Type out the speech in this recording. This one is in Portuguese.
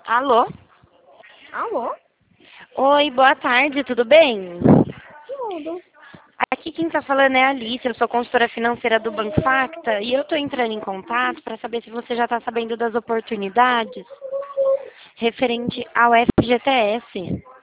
Alô? Alô? Oi, boa tarde, tudo bem? Tudo. Aqui quem está falando é a Alice, eu sou consultora financeira do Banco Facta e eu estou entrando em contato para saber se você já está sabendo das oportunidades referente ao FGTS.